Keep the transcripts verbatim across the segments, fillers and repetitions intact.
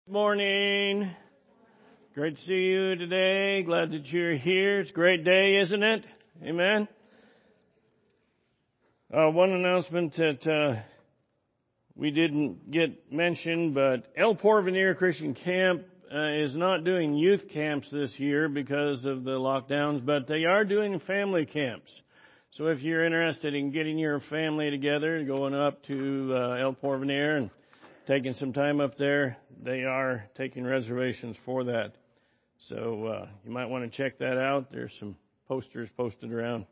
Good morning. Great to see you today. Glad that you're here. It's a great day, isn't it? Amen. Uh, one announcement that uh, we didn't get mentioned, but El Porvenir Christian Camp uh, is not doing youth camps this year because of the lockdowns, but they are doing family camps. So if you're interested in getting your family together, going up to uh, El Porvenir and taking some time up there, they are taking reservations for that. So uh, you might want to check that out. There's some posters posted around.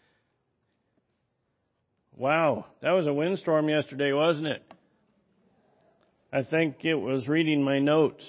Wow, that was a windstorm yesterday, wasn't it? I think it was reading my notes.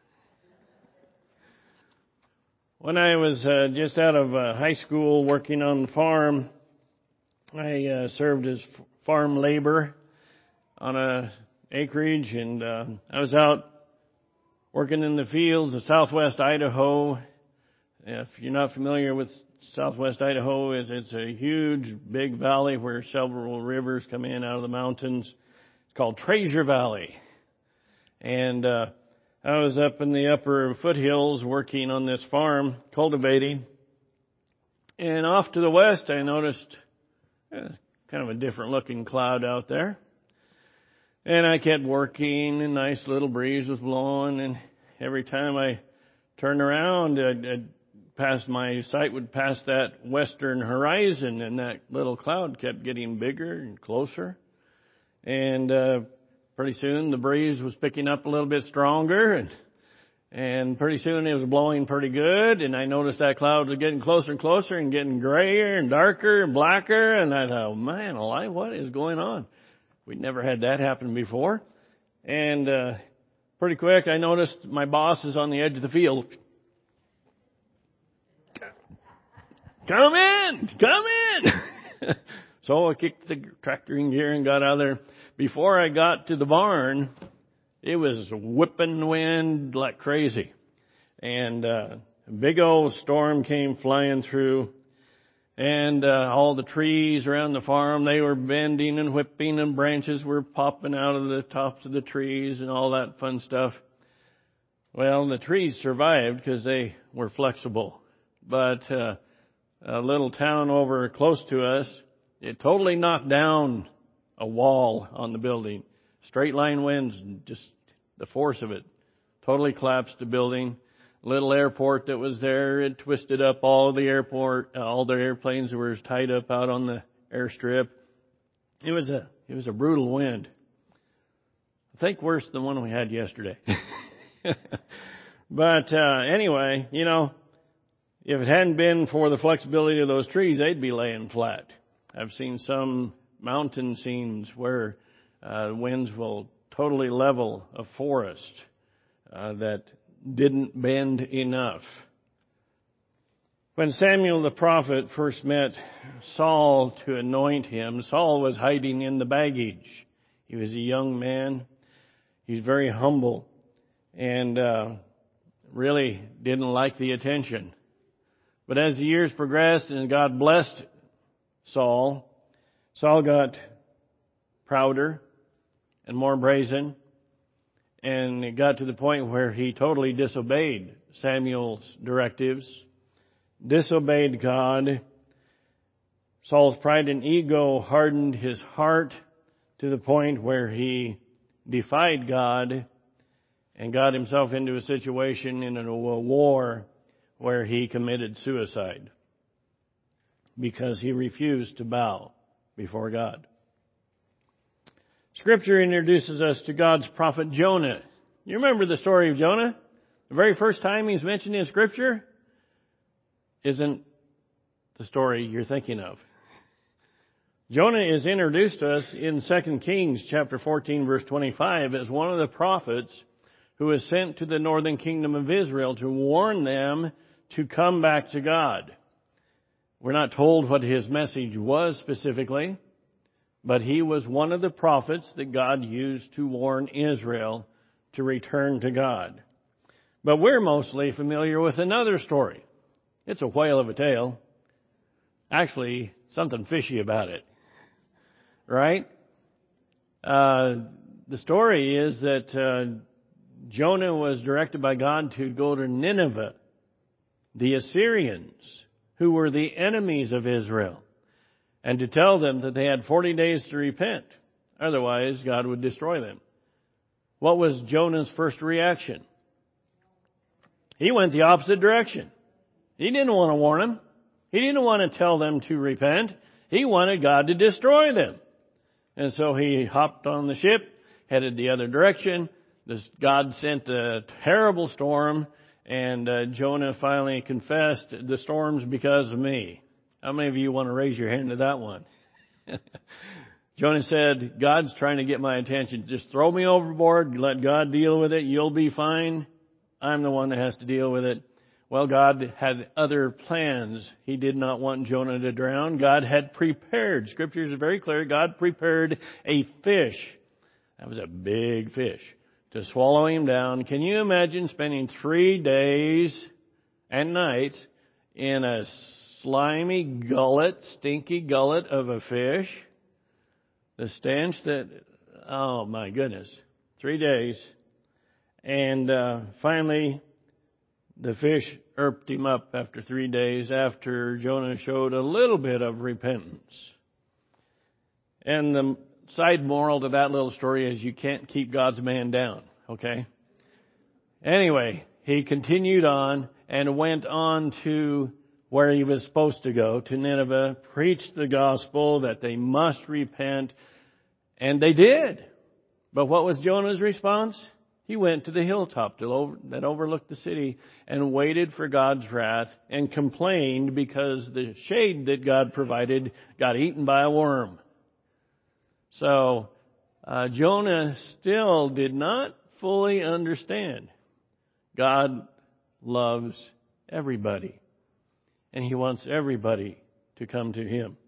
When I was uh, just out of uh, high school working on the farm, I uh, served as f- farm labor on a acreage, and uh, I was out working in the fields of southwest Idaho. If you're not familiar with southwest Idaho, it's, it's a huge, big valley where several rivers come in out of the mountains. It's called Treasure Valley. And uh, I was up in the upper foothills working on this farm, cultivating. And off to the west, I noticed uh, kind of a different looking cloud out there. And I kept working, and a nice little breeze was blowing, and every time I turned around, I'd, I'd pass, my sight would pass that western horizon, and that little cloud kept getting bigger and closer. And uh, pretty soon the breeze was picking up a little bit stronger, and and pretty soon it was blowing pretty good, and I noticed that cloud was getting closer and closer and getting grayer and darker and blacker, and I thought, man alive, what is going on? We'd never had that happen before. And uh, pretty quick, I noticed my boss is on the edge of the field. Come in! Come in! So I kicked the tractor in gear and got out of there. Before I got to the barn, it was whipping wind like crazy. And uh, a big old storm came flying through. And uh, all the trees around the farm, they were bending and whipping, and branches were popping out of the tops of the trees and all that fun stuff. Well, the trees survived because they were flexible. But uh, a little town over close to us, it totally knocked down a wall on the building. Straight line winds, just the force of it, totally collapsed the building. Little airport that was there, it twisted up all the airport, all the airplanes that were tied up out on the airstrip. It was a, it was a brutal wind. I think worse than the one we had yesterday. But, uh, anyway, you know, if it hadn't been for the flexibility of those trees, they'd be laying flat. I've seen some mountain scenes where, uh, winds will totally level a forest, uh, that didn't bend enough. When Samuel the prophet first met Saul to anoint him, Saul was hiding in the baggage. He was a young man. He was very humble and uh, really didn't like the attention. But as the years progressed and God blessed Saul, Saul got prouder and more brazen. And it got to the point where he totally disobeyed Samuel's directives, disobeyed God. Saul's pride and ego hardened his heart to the point where he defied God and got himself into a situation in a war where he committed suicide because he refused to bow before God. Scripture introduces us to God's prophet Jonah. You remember the story of Jonah? The very first time he's mentioned in Scripture isn't the story you're thinking of. Jonah is introduced to us in Second Kings chapter fourteen, verse twenty-five, as one of the prophets who was sent to the northern kingdom of Israel to warn them to come back to God. We're not told what his message was specifically, but he was one of the prophets that God used to warn Israel to return to God. But we're mostly familiar with another story. It's a whale of a tale. Actually, something fishy about it. Right? Uh, the story is that uh, Jonah was directed by God to go to Nineveh, the Assyrians, who were the enemies of Israel, and to tell them that they had forty days to repent. Otherwise, God would destroy them. What was Jonah's first reaction? He went the opposite direction. He didn't want to warn them. He didn't want to tell them to repent. He wanted God to destroy them. And so he hopped on the ship, headed the other direction. This God sent a terrible storm, and uh, Jonah finally confessed, the storm's because of me. How many of you want to raise your hand to that one? Jonah said, God's trying to get my attention. Just throw me overboard, let God deal with it. You'll be fine. I'm the one that has to deal with it. Well, God had other plans. He did not want Jonah to drown. God had prepared. Scripture is very clear. God prepared a fish. That was a big fish to swallow him down. Can you imagine spending three days and nights in a slimy gullet, stinky gullet of a fish? The stench that, oh my goodness, three days. And uh, finally, the fish irped him up after three days after Jonah showed a little bit of repentance. And the side moral to that little story is you can't keep God's man down, okay? Anyway, he continued on and went on to where he was supposed to go, to Nineveh, preached the gospel that they must repent, and they did. But what was Jonah's response? He went to the hilltop that overlooked the city and waited for God's wrath and complained because the shade that God provided got eaten by a worm. So uh, Jonah still did not fully understand. God loves everybody, and He wants everybody to come to Him.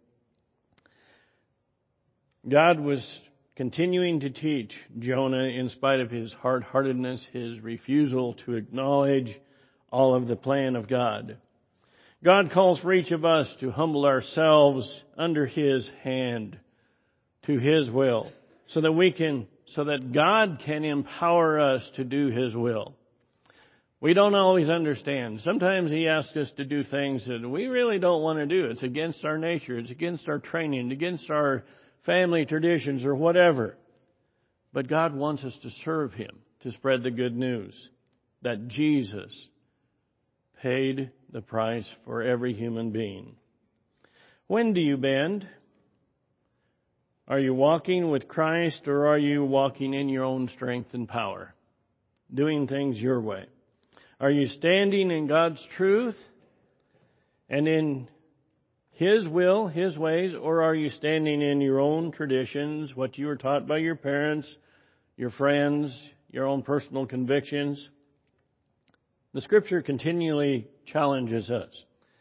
God was continuing to teach Jonah in spite of his hard-heartedness, his refusal to acknowledge all of the plan of God. God calls for each of us to humble ourselves under His hand to His will, so that we can, so that God can empower us to do His will. We don't always understand. Sometimes He asks us to do things that we really don't want to do. It's against our nature. It's against our training, against our family traditions or whatever. But God wants us to serve Him, to spread the good news that Jesus paid the price for every human being. When do you bend? Are you walking with Christ, or are you walking in your own strength and power, doing things your way? Are you standing in God's truth and in His will, His ways, or are you standing in your own traditions, what you were taught by your parents, your friends, your own personal convictions? The Scripture continually challenges us.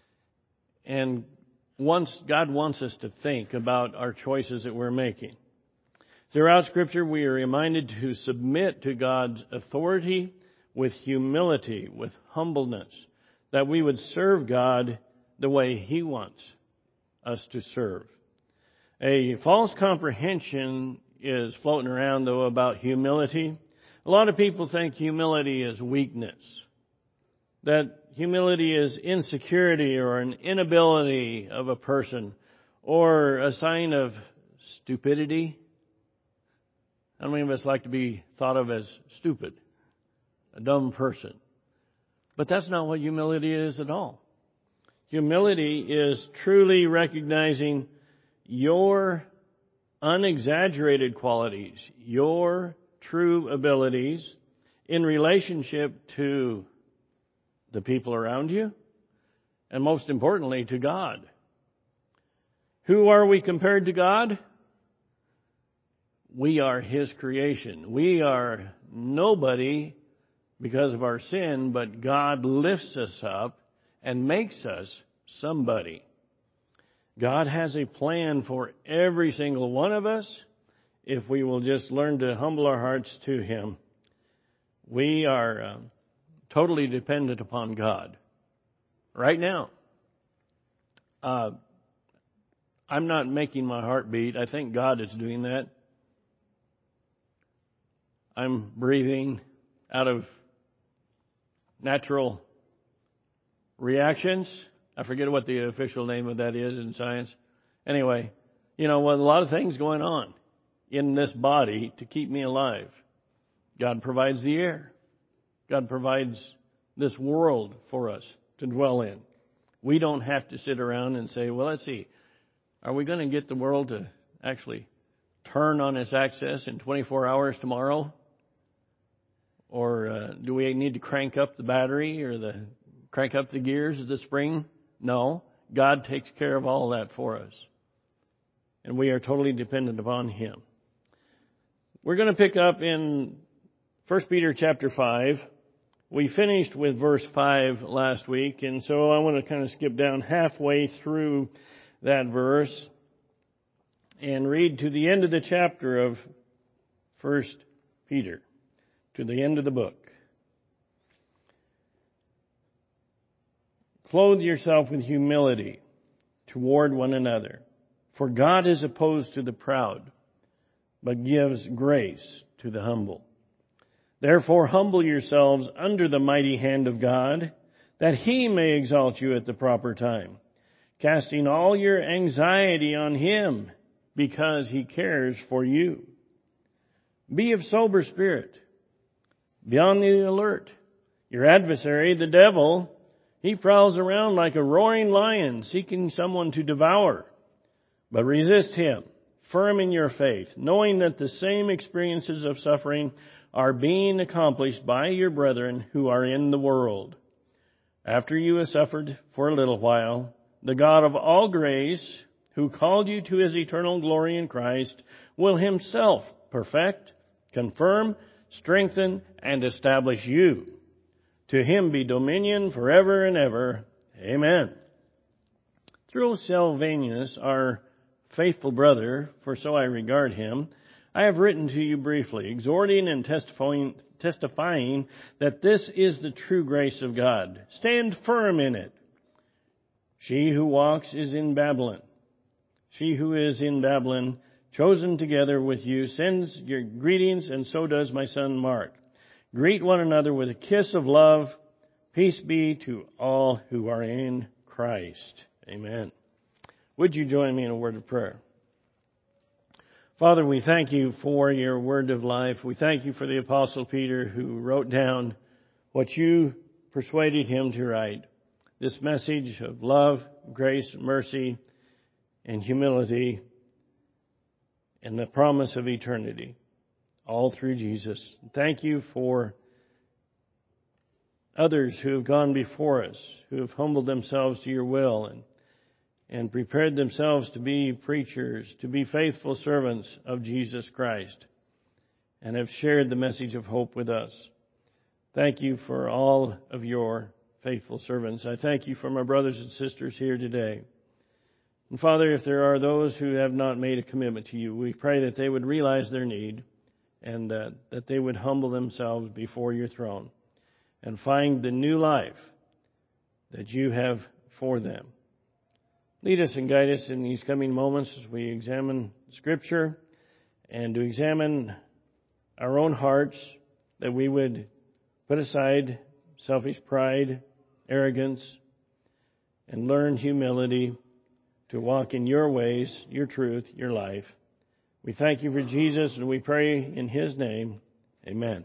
And once God wants us to think about our choices that we're making. Throughout Scripture, we are reminded to submit to God's authority with humility, with humbleness, that we would serve God the way He wants us to serve. A false comprehension is floating around, though, about humility. A lot of people think humility is weakness, that humility is insecurity or an inability of a person or a sign of stupidity. How many of us like to be thought of as stupid, a dumb person? But that's not what humility is at all. Humility is truly recognizing your unexaggerated qualities, your true abilities in relationship to the people around you, and most importantly, to God. Who are we compared to God? We are His creation. We are nobody because of our sin, but God lifts us up and makes us somebody. God has a plan for every single one of us if we will just learn to humble our hearts to Him. We are uh, totally dependent upon God right now. Uh, I'm not making my heart beat. I think God is doing that. I'm breathing. out of natural reactions. I forget what the official name of that is in science. Anyway, you know, with a lot of things going on in this body to keep me alive. God provides the air. God provides this world for us to dwell in. We don't have to sit around and say, well, let's see, are we going to get the world to actually turn on its axis in twenty-four hours tomorrow? Or uh, do we need to crank up the battery or the crank up the gears of the spring? No. God takes care of all that for us. And we are totally dependent upon Him. We're going to pick up in First Peter chapter five. We finished with verse five last week, and so I want to kind of skip down halfway through that verse and read to the end of the chapter of First Peter, to the end of the book. Clothe yourself with humility toward one another, for God is opposed to the proud, but gives grace to the humble. Therefore humble yourselves under the mighty hand of God, that He may exalt you at the proper time, casting all your anxiety on Him, because He cares for you. Be of sober spirit. Be on the alert. Your adversary, the devil, he prowls around like a roaring lion, seeking someone to devour. But resist him, firm in your faith, knowing that the same experiences of suffering are being accomplished by your brethren who are in the world. After you have suffered for a little while, the God of all grace, who called you to His eternal glory in Christ, will Himself perfect, confirm, strengthen, and establish you. To Him be dominion forever and ever. Amen. Through Silvanus, our faithful brother, for so I regard him, I have written to you briefly, exhorting and testifying, testifying that this is the true grace of God. Stand firm in it. She who walks is in Babylon. She who is in Babylon, chosen together with you, sends your greetings, and so does my son Mark. Greet one another with a kiss of love. Peace be to all who are in Christ. Amen. Would you join me in a word of prayer? Father, we thank you for your word of life. We thank you for the Apostle Peter, who wrote down what you persuaded him to write. This message of love, grace, mercy, and humility, and the promise of eternity, all through Jesus. Thank you for others who have gone before us, who have humbled themselves to your will and and prepared themselves to be preachers, to be faithful servants of Jesus Christ, and have shared the message of hope with us. Thank you for all of your faithful servants. I thank you for my brothers and sisters here today. And Father, if there are those who have not made a commitment to you, we pray that they would realize their need and uh, that they would humble themselves before your throne and find the new life that you have for them. Lead us and guide us in these coming moments as we examine Scripture and to examine our own hearts, that we would put aside selfish pride, arrogance, and learn humility to walk in your ways, your truth, your life. We thank you for Jesus, and we pray in His name. Amen.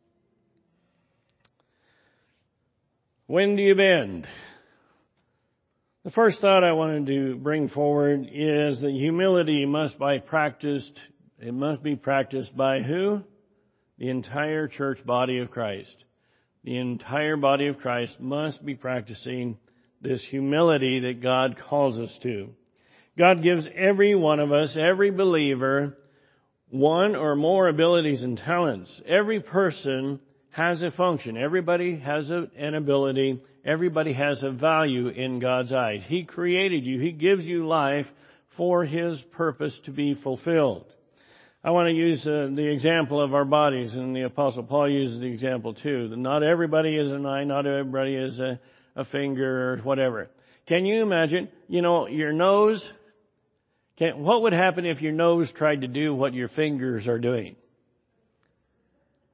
When do you bend? The first thought I wanted to bring forward is that humility must be practiced. It must be practiced by who? The entire church body of Christ. The entire body of Christ must be practicing this humility that God calls us to. God gives every one of us, every believer, one or more abilities and talents. Every person has a function. Everybody has a, an ability. Everybody has a value in God's eyes. He created you. He gives you life for His purpose to be fulfilled. I want to use uh, the example of our bodies, and the Apostle Paul uses the example too. Not everybody is an eye, not everybody is a, a finger or whatever. Can you imagine, you know, your nose? Can, what would happen if your nose tried to do what your fingers are doing?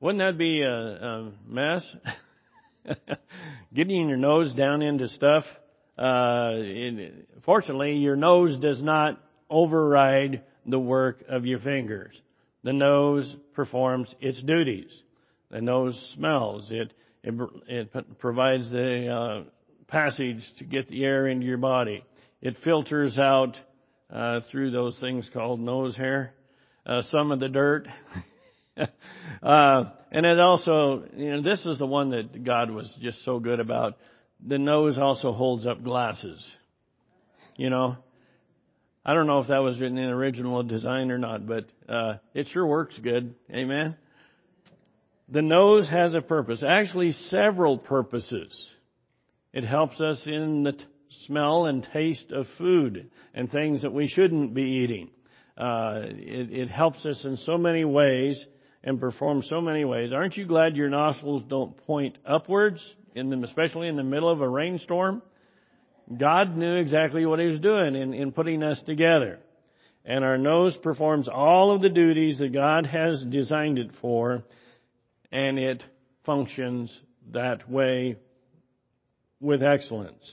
Wouldn't that be a, a mess? Getting your nose down into stuff. Uh, it, fortunately, your nose does not override the work of your fingers. The nose performs its duties. The nose smells. It it, it provides the uh, passage to get the air into your body. It filters out uh, through those things called nose hair uh, some of the dirt. uh, and it also, you know, this is the one that God was just so good about. The nose also holds up glasses. You know, I don't know if that was in the original design or not, but uh, it sure works good. Amen. The nose has a purpose, actually several purposes. It helps us in the t- smell and taste of food and things that we shouldn't be eating. Uh, it, it helps us in so many ways and perform so many ways. Aren't you glad your nostrils don't point upwards, in the, especially in the middle of a rainstorm? God knew exactly what He was doing in, in putting us together. And our nose performs all of the duties that God has designed it for, and it functions that way with excellence.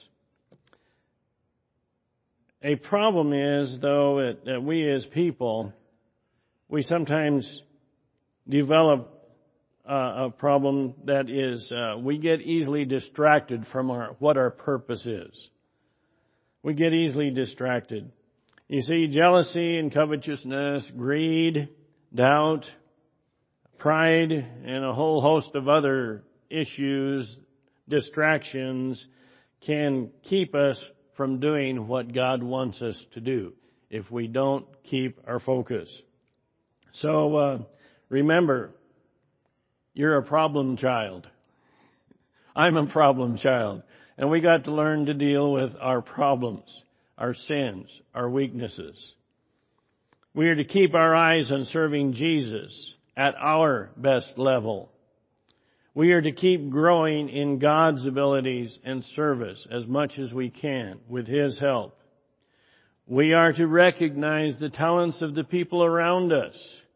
A problem is, though, it, that we as people, we sometimes develop uh, a problem that is, uh, we get easily distracted from our what our purpose is. We get easily distracted. You see, jealousy and covetousness, greed, doubt, pride, and a whole host of other issues, distractions, can keep us from doing what God wants us to do if we don't keep our focus. So uh, remember, you're a problem child. I'm a problem child. And we got to learn to deal with our problems, our sins, our weaknesses. We are to keep our eyes on serving Jesus at our best level. We are to keep growing in God's abilities and service as much as we can with His help. We are to recognize the talents of the people around us.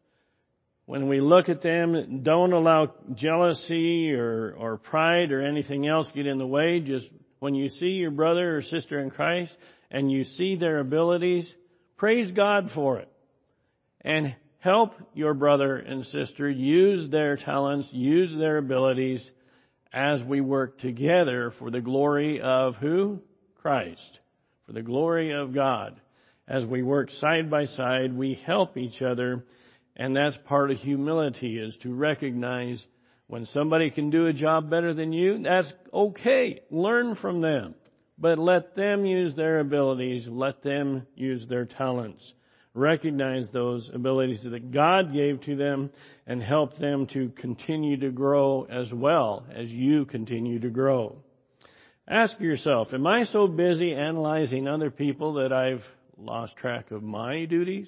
When we look at them, don't allow jealousy or, or pride or anything else get in the way. Just when you see your brother or sister in Christ and you see their abilities, praise God for it. And help your brother and sister use their talents, use their abilities as we work together for the glory of who? Christ. For the glory of God. As we work side by side, we help each other. And that's part of humility, is to recognize when somebody can do a job better than you, that's okay. Learn from them. But let them use their abilities. Let them use their talents. Recognize those abilities that God gave to them and help them to continue to grow as well as you continue to grow. Ask yourself, am I so busy analyzing other people that I've lost track of my duties?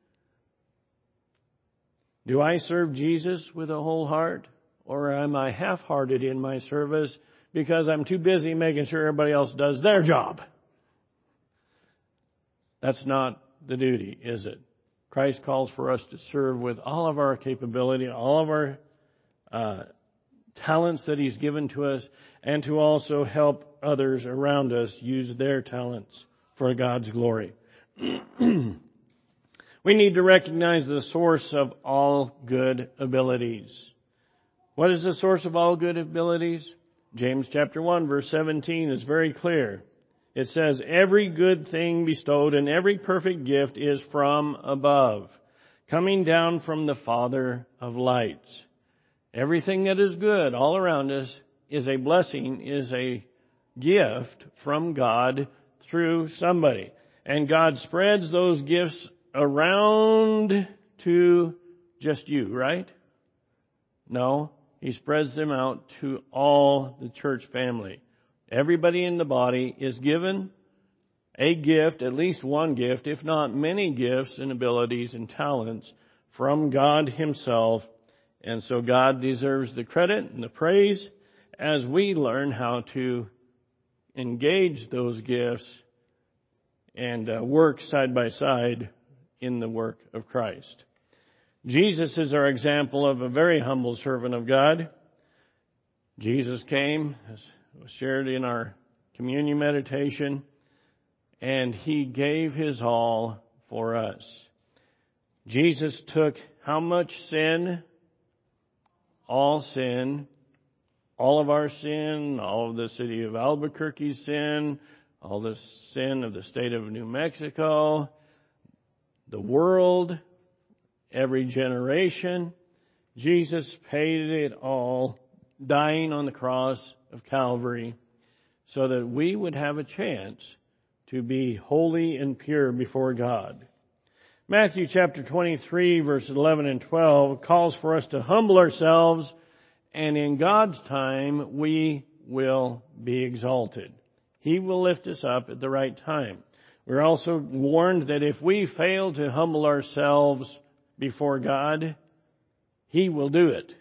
Do I serve Jesus with a whole heart? Or am I half-hearted in my service because I'm too busy making sure everybody else does their job? That's not the duty, is it? Christ calls for us to serve with all of our capability, all of our uh, talents that He's given to us, and to also help others around us use their talents for God's glory. We need to recognize the source of all good abilities. What is the source of all good abilities? James chapter one, verse seventeen is very clear. It says, every good thing bestowed and every perfect gift is from above, coming down from the Father of lights. Everything that is good all around us is a blessing, is a gift from God through somebody. And God spreads those gifts around to just you, right? No, He spreads them out to all the church family. Everybody in the body is given a gift, at least one gift, if not many gifts and abilities and talents from God Himself. And so God deserves the credit and the praise as we learn how to engage those gifts and uh, work side by side in the work of Christ. Jesus is our example of a very humble servant of God. Jesus came, as was shared in our communion meditation, and He gave His all for us. Jesus took how much sin? All sin. All of our sin, all of the city of Albuquerque's sin, all the sin of the state of New Mexico, the world, every generation. Jesus paid it all, dying on the cross of Calvary, so that we would have a chance to be holy and pure before God. Matthew chapter twenty-three, verses eleven and twelve calls for us to humble ourselves, and in God's time we will be exalted. He will lift us up at the right time. We're also warned that if we fail to humble ourselves before God, He will do it.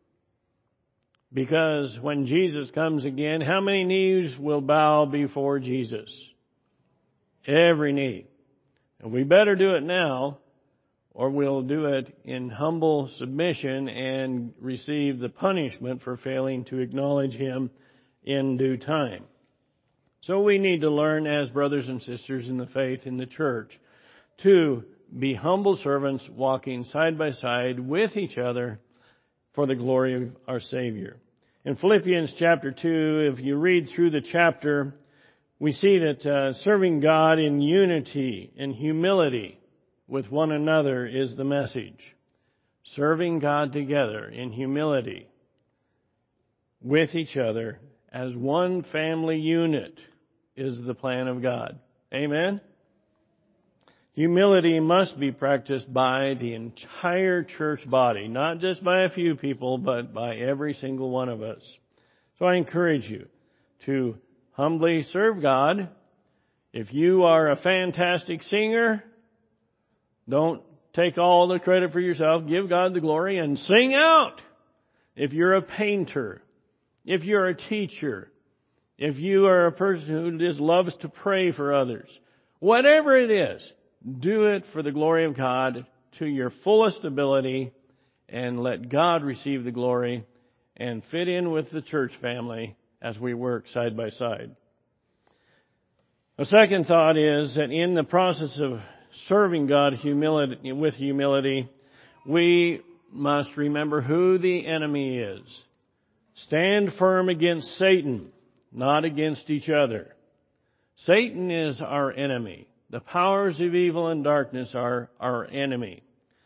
Because when Jesus comes again, how many knees will bow before Jesus? Every knee. And we better do it now, or we'll do it in humble submission and receive the punishment for failing to acknowledge Him in due time. So we need to learn as brothers and sisters in the faith in the church to be humble servants walking side by side with each other for the glory of our Savior. In Philippians chapter two, if you read through the chapter, we see that uh, serving God in unity and humility with one another is the message. Serving God together in humility with each other as one family unit is the plan of God. Amen? Humility must be practiced by the entire church body, not just by a few people, but by every single one of us. So I encourage you to humbly serve God. If you are a fantastic singer, don't take all the credit for yourself. Give God the glory and sing out. If you're a painter, if you're a teacher, if you are a person who just loves to pray for others, whatever it is, do it for the glory of God to your fullest ability and let God receive the glory and fit in with the church family as we work side by side. A second thought is that in the process of serving God humility, with humility, we must remember who the enemy is. Stand firm against Satan, not against each other. Satan is our enemy. The powers of evil and darkness are our enemy,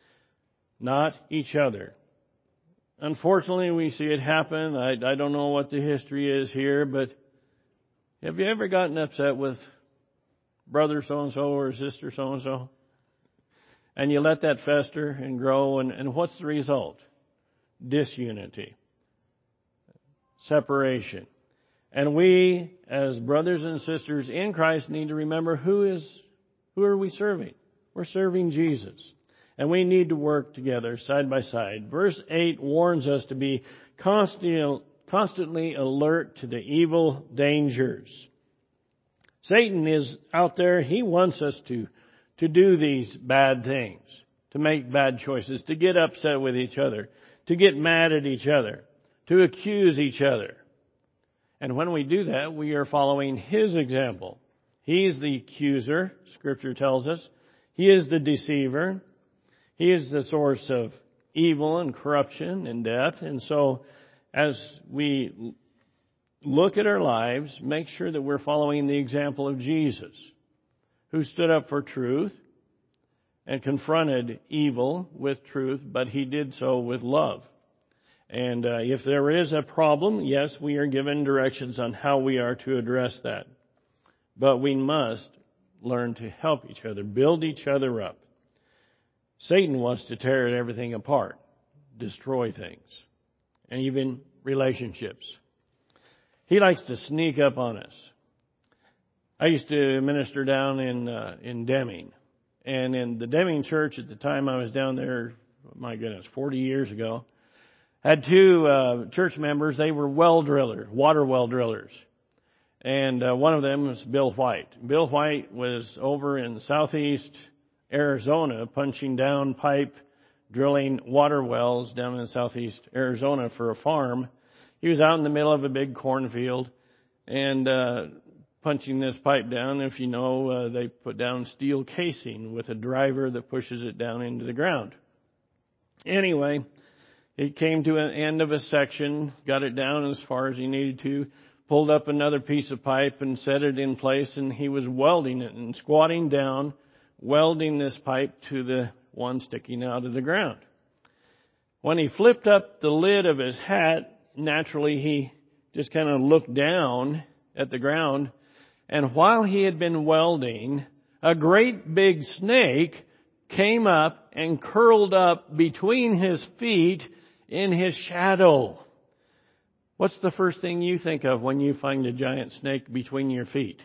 not each other. Unfortunately, we see it happen. I, I don't know what the history is here, but have you ever gotten upset with brother so-and-so or sister so-and-so? And you let that fester and grow, and, and what's the result? Disunity. Separation. And we, as brothers and sisters in Christ, need to remember who is, who are we serving? We're serving Jesus. And we need to work together side by side. Verse eight warns us to be constantly, constantly alert to the evil dangers. Satan is out there. He wants us to, to do these bad things, to make bad choices, to get upset with each other, to get mad at each other, to accuse each other. And when we do that, we are following his example. He is the accuser, Scripture tells us. He is the deceiver. He is the source of evil and corruption and death. And so as we look at our lives, make sure that we're following the example of Jesus, who stood up for truth and confronted evil with truth, but he did so with love. And uh, if there is a problem, yes, we are given directions on how we are to address that. But we must learn to help each other, build each other up. Satan wants to tear everything apart, destroy things, and even relationships. He likes to sneak up on us. I used to minister down in uh, in Deming. And in the Deming church at the time I was down there, my goodness, forty years ago, had two uh, church members. They were well drillers, water well drillers. And uh, one of them was Bill White. Bill White was over in southeast Arizona punching down pipe drilling water wells down in southeast Arizona for a farm. He was out in the middle of a big cornfield and uh, punching this pipe down. If you know, uh, they put down steel casing with a driver that pushes it down into the ground. Anyway, he came to an end of a section, got it down as far as he needed to, pulled up another piece of pipe and set it in place, and he was welding it and squatting down, welding this pipe to the one sticking out of the ground. When he flipped up the lid of his hat, naturally he just kind of looked down at the ground, and while he had been welding, a great big snake came up and curled up between his feet in his shadow. What's the first thing you think of when you find a giant snake between your feet?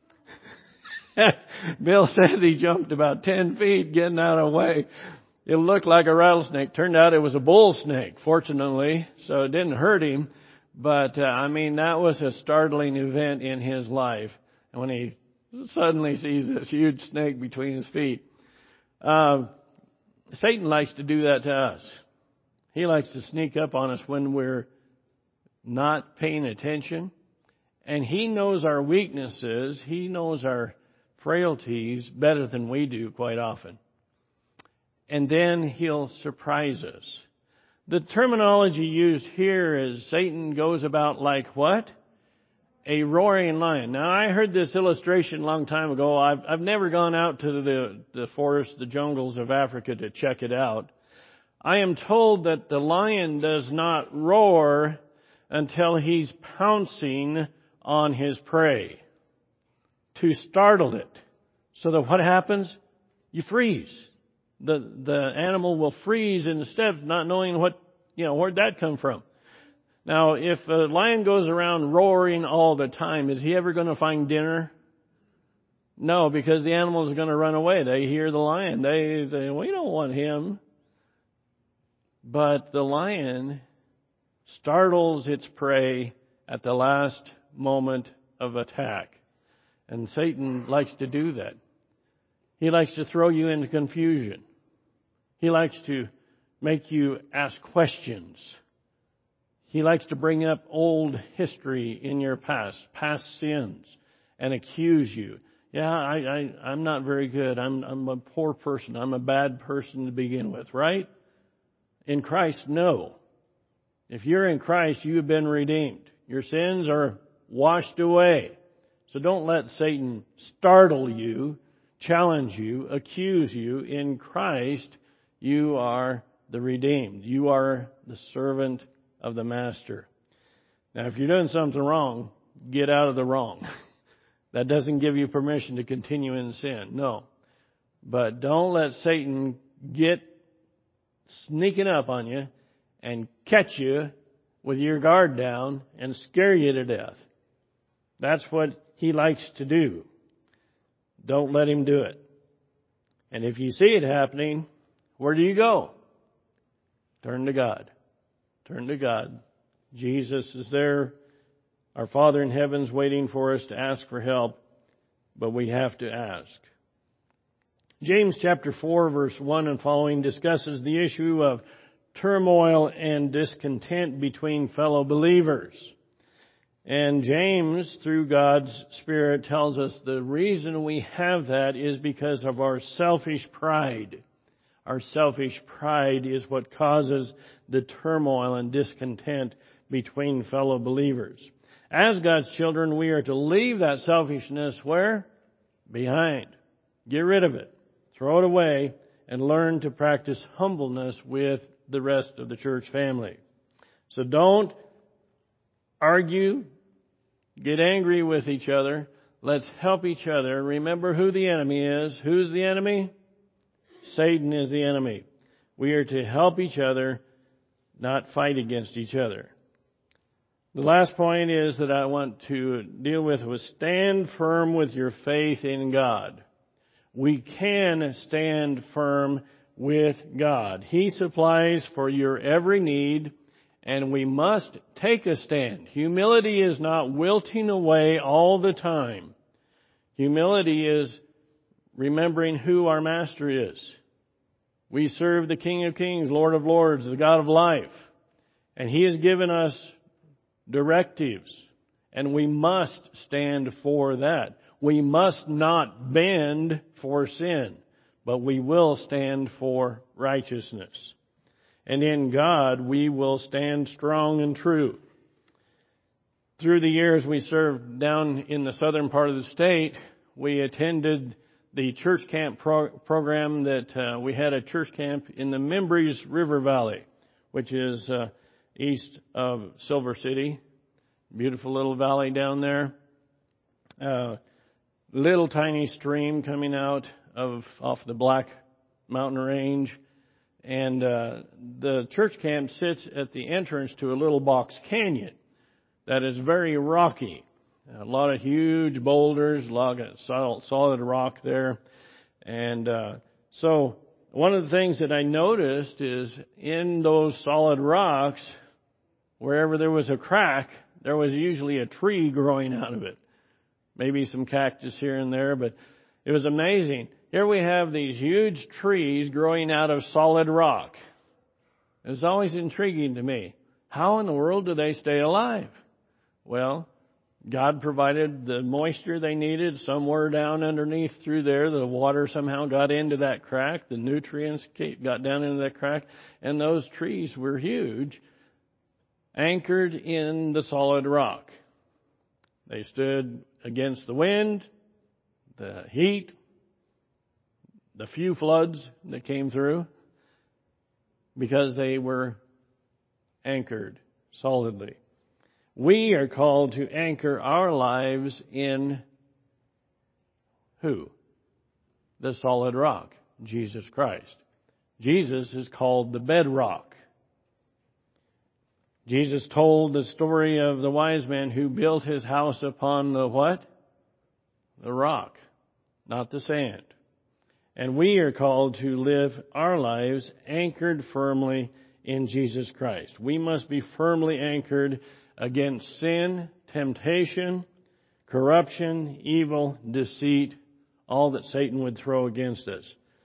Bill says he jumped about ten feet getting out of the way. It looked like a rattlesnake. Turned out it was a bull snake, fortunately, so it didn't hurt him. But, uh, I mean, that was a startling event in his life. And when he suddenly sees this huge snake between his feet. Uh, Satan likes to do that to us. He likes to sneak up on us when we're not paying attention. And he knows our weaknesses. He knows our frailties better than we do quite often. And then he'll surprise us. The terminology used here is Satan goes about like what? A roaring lion. Now, I heard this illustration a long time ago. I've, I've never gone out to the, the forest, the jungles of Africa to check it out. I am told that the lion does not roar until he's pouncing on his prey to startle it. So that what happens? You freeze. The the animal will freeze instead of not knowing what, you know, where'd that come from. Now, if a lion goes around roaring all the time, is he ever going to find dinner? No, because the animals are going to run away. They hear the lion. They say, we don't want him. But the lion startles its prey at the last moment of attack. And Satan likes to do that. He likes to throw you into confusion. He likes to make you ask questions. He likes to bring up old history in your past, past sins, and accuse you. Yeah, I, I, I'm not very good. I'm, I'm a poor person. I'm a bad person to begin with, right? In Christ, no. If you're in Christ, you have been redeemed. Your sins are washed away. So don't let Satan startle you, challenge you, accuse you. In Christ, you are the redeemed. You are the servant of the Master. Now, if you're doing something wrong, get out of the wrong. That doesn't give you permission to continue in sin. No. But don't let Satan get sneaking up on you and catch you with your guard down and scare you to death. That's what he likes to do. Don't let him do it. And if you see it happening, where do you go? Turn to God. Turn to God. Jesus is there. Our Father in heaven's waiting for us to ask for help, but we have to ask. James chapter four, verse one and following discusses the issue of turmoil and discontent between fellow believers. And James, through God's Spirit, tells us the reason we have that is because of our selfish pride. Our selfish pride is what causes the turmoil and discontent between fellow believers. As God's children, we are to leave that selfishness where? Behind. Get rid of it. Throw it away and learn to practice humbleness with the rest of the church family. So don't argue, get angry with each other. Let's help each other. Remember who the enemy is. Who's the enemy? Satan is the enemy. We are to help each other, not fight against each other. The last point is that I want to deal with was stand firm with your faith in God. We can stand firm with God. He supplies for your every need, and we must take a stand. Humility is not wilting away all the time. Humility is remembering who our Master is. We serve the King of Kings, Lord of Lords, the God of life. And He has given us directives. And we must stand for that. We must not bend for sin, but we will stand for righteousness. And in God, we will stand strong and true. Through the years we served down in the southern part of the state, we attended the church camp pro- program that uh, we had a church camp in the Mimbres River Valley, which is uh, east of Silver City. Beautiful little valley down there. Uh, little tiny stream coming out of off the Black Mountain Range. And uh, the church camp sits at the entrance to a little box canyon that is very rocky. A lot of huge boulders, a lot of solid, solid rock there. And uh, so one of the things that I noticed is in those solid rocks, wherever there was a crack, there was usually a tree growing out of it. Maybe some cactus here and there, but it was amazing. Here we have these huge trees growing out of solid rock. It's always intriguing to me. How in the world do they stay alive? Well, God provided the moisture they needed somewhere down underneath through there. The water somehow got into that crack. The nutrients got down into that crack. And those trees were huge, anchored in the solid rock. They stood against the wind, the heat, the few floods that came through, because they were anchored solidly. We are called to anchor our lives in who? The solid rock, Jesus Christ. Jesus is called the bedrock. Jesus told the story of the wise man who built his house upon the what? The rock, not the sand. And we are called to live our lives anchored firmly in Jesus Christ. We must be firmly anchored against sin, temptation, corruption, evil, deceit, all that Satan would throw against us.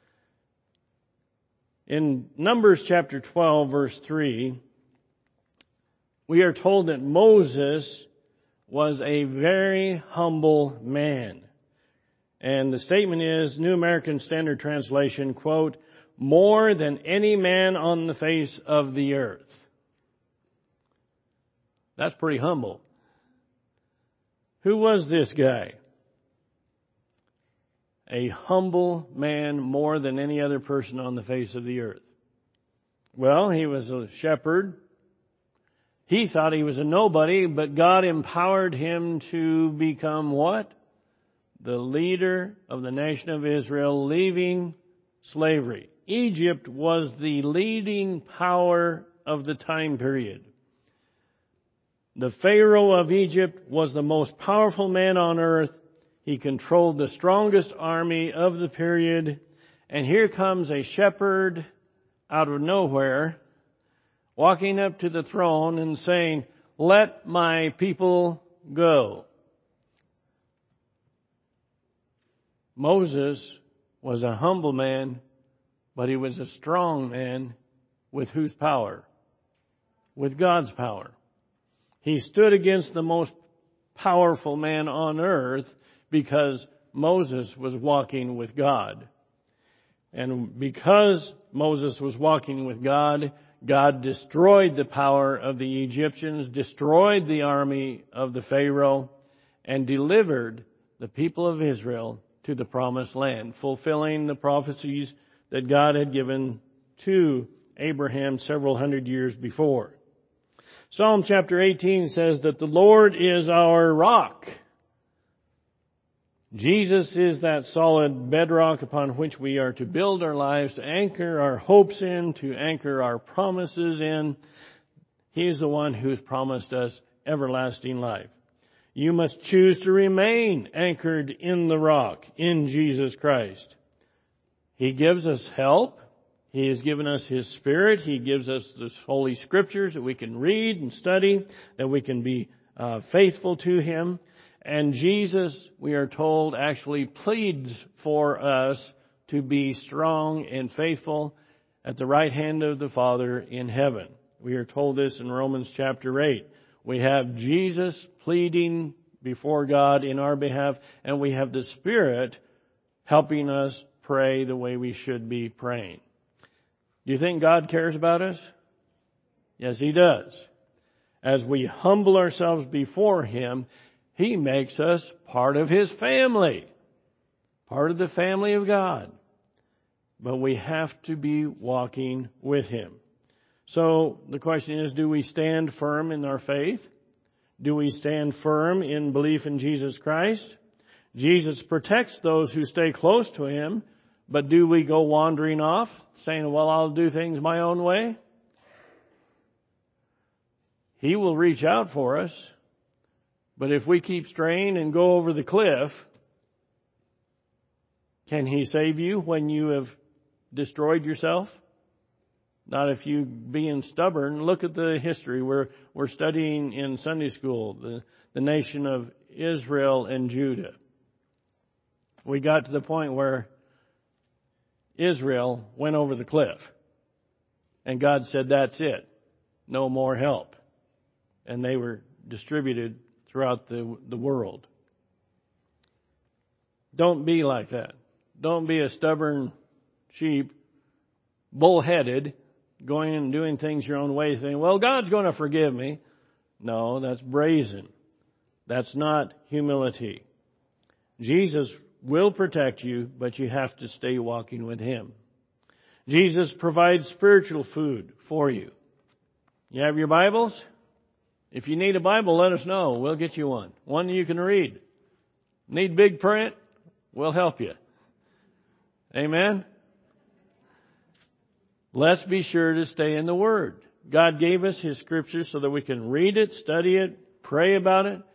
In Numbers chapter twelve, verse three, we are told that Moses was a very humble man. And the statement is, New American Standard Translation, quote, more than any man on the face of the earth. That's pretty humble. Who was this guy? A humble man more than any other person on the face of the earth. Well, he was a shepherd. He thought he was a nobody, but God empowered him to become what? The leader of the nation of Israel, leaving slavery. Egypt was the leading power of the time period. The Pharaoh of Egypt was the most powerful man on earth. He controlled the strongest army of the period. And here comes a shepherd out of nowhere, walking up to the throne and saying, let my people go. Moses was a humble man, but he was a strong man with whose power? With God's power. He stood against the most powerful man on earth because Moses was walking with God. And because Moses was walking with God, God destroyed the power of the Egyptians, destroyed the army of the Pharaoh, and delivered the people of Israel to the promised land, fulfilling the prophecies that God had given to Abraham several hundred years before. Psalm chapter eighteen says that the Lord is our rock. Jesus is that solid bedrock upon which we are to build our lives, to anchor our hopes in, to anchor our promises in. He is the one who has promised us everlasting life. You must choose to remain anchored in the rock, in Jesus Christ. He gives us help. He has given us His Spirit. He gives us the Holy Scriptures that we can read and study, that we can be uh, faithful to Him. And Jesus, we are told, actually pleads for us to be strong and faithful at the right hand of the Father in heaven. We are told this in Romans chapter eight. We have Jesus pleading before God in our behalf, and we have the Spirit helping us pray the way we should be praying. Do you think God cares about us? Yes, He does. As we humble ourselves before Him, He makes us part of His family, part of the family of God. But we have to be walking with Him. So the question is, do we stand firm in our faith? Do we stand firm in belief in Jesus Christ? Jesus protects those who stay close to Him, but do we go wandering off, saying, well, I'll do things my own way? He will reach out for us, but if we keep straying and go over the cliff, can He save you when you have destroyed yourself? Not if you being stubborn. Look at the history. We're, we're studying in Sunday school the, the nation of Israel and Judah. We got to the point where Israel went over the cliff. And God said, that's it. No more help. And they were distributed throughout the, the world. Don't be like that. Don't be a stubborn sheep, bullheaded, going and doing things your own way, saying, well, God's going to forgive me. No, that's brazen. That's not humility. Jesus will protect you, but you have to stay walking with Him. Jesus provides spiritual food for you. You have your Bibles? If you need a Bible, let us know. We'll get you one. One you can read. Need big print? We'll help you. Amen? Let's be sure to stay in the Word. God gave us His Scriptures so that we can read it, study it, pray about it.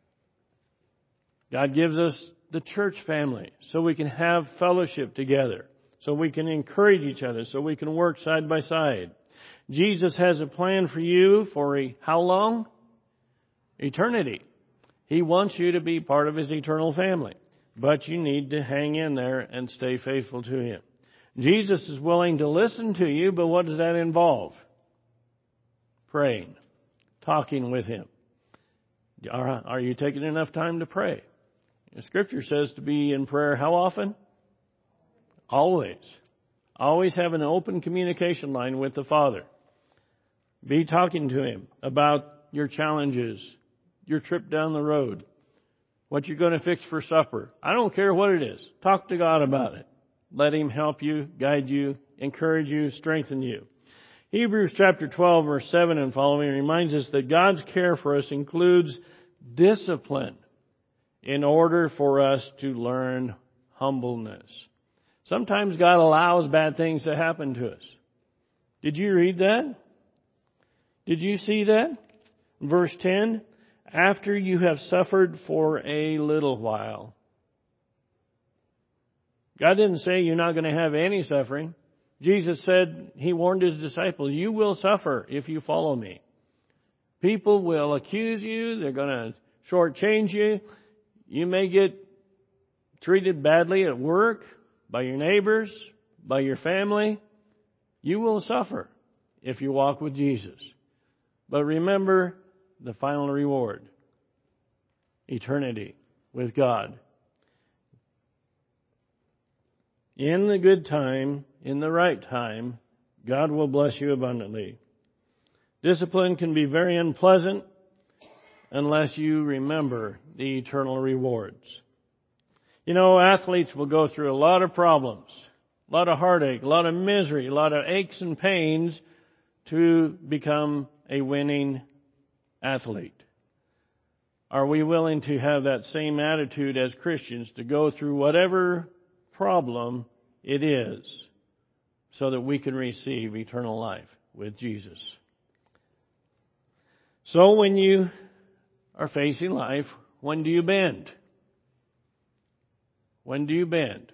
God gives us the church family so we can have fellowship together, so we can encourage each other, so we can work side by side. Jesus has a plan for you for a, how long? Eternity. He wants you to be part of His eternal family, but you need to hang in there and stay faithful to Him. Jesus is willing to listen to you, but what does that involve? Praying, talking with Him. Are, are you taking enough time to pray? The Scripture says to be in prayer how often? Always. Always have an open communication line with the Father. Be talking to Him about your challenges, your trip down the road, what you're going to fix for supper. I don't care what it is. Talk to God about it. Let Him help you, guide you, encourage you, strengthen you. Hebrews chapter twelve, verse seven and following reminds us that God's care for us includes discipline in order for us to learn humbleness. Sometimes God allows bad things to happen to us. Did you read that? Did you see that? Verse ten, after you have suffered for a little while. God didn't say you're not going to have any suffering. Jesus said, He warned His disciples, you will suffer if you follow me. People will accuse you. They're going to shortchange you. You may get treated badly at work, by your neighbors, by your family. You will suffer if you walk with Jesus. But remember the final reward. Eternity with God. In the good time, in the right time, God will bless you abundantly. Discipline can be very unpleasant unless you remember the eternal rewards. You know, athletes will go through a lot of problems, a lot of heartache, a lot of misery, a lot of aches and pains to become a winning athlete. Are we willing to have that same attitude as Christians to go through whatever problem it is so that we can receive eternal life with Jesus? So when you are facing life, when do you bend? When do you bend?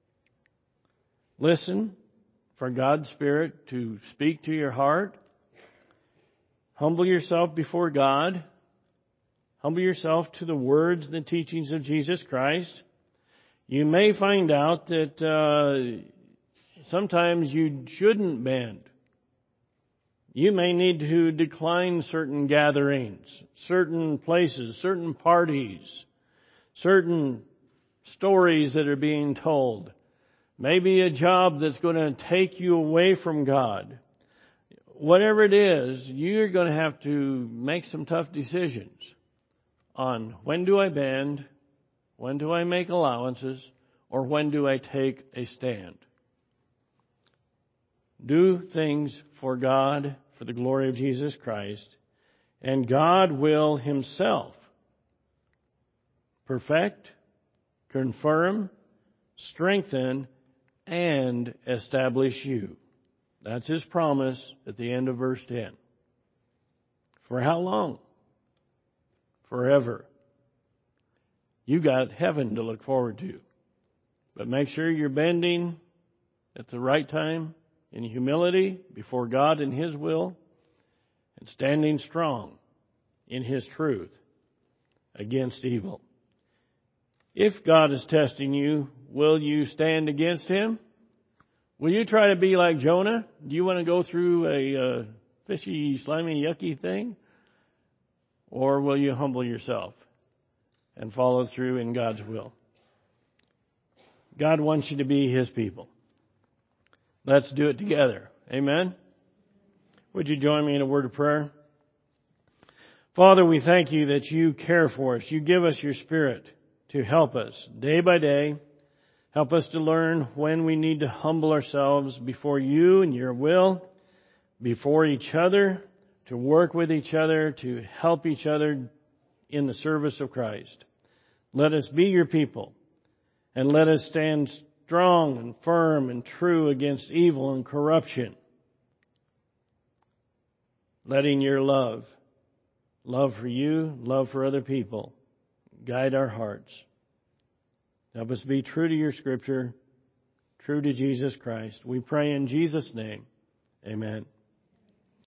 Listen for God's Spirit to speak to your heart. Humble yourself before God. Humble yourself to the words and the teachings of Jesus Christ. You may find out that uh, sometimes you shouldn't bend. You may need to decline certain gatherings, certain places, certain parties, certain stories that are being told. Maybe a job that's going to take you away from God. Whatever it is, you're going to have to make some tough decisions on when do I bend, when do I make allowances, or when do I take a stand. Do things for God, for the glory of Jesus Christ, and God will Himself perfect, confirm, strengthen, and establish you. That's His promise at the end of verse ten. For how long? Forever. You got heaven to look forward to. But make sure you're bending at the right time in humility before God and His will, and standing strong in His truth against evil. If God is testing you, will you stand against Him? Will you try to be like Jonah? Do you want to go through a uh, fishy, slimy, yucky thing? Or will you humble yourself and follow through in God's will? God wants you to be His people. Let's do it together. Amen? Would you join me in a word of prayer? Father, we thank You that You care for us. You give us Your Spirit to help us day by day. Help us to learn when we need to humble ourselves before You and Your will, before each other, to work with each other, to help each other in the service of Christ. Let us be Your people, and let us stand strong and firm and true against evil and corruption, letting Your love, love for You, love for other people, guide our hearts. Help us be true to Your Scripture, true to Jesus Christ. We pray in Jesus' name. Amen.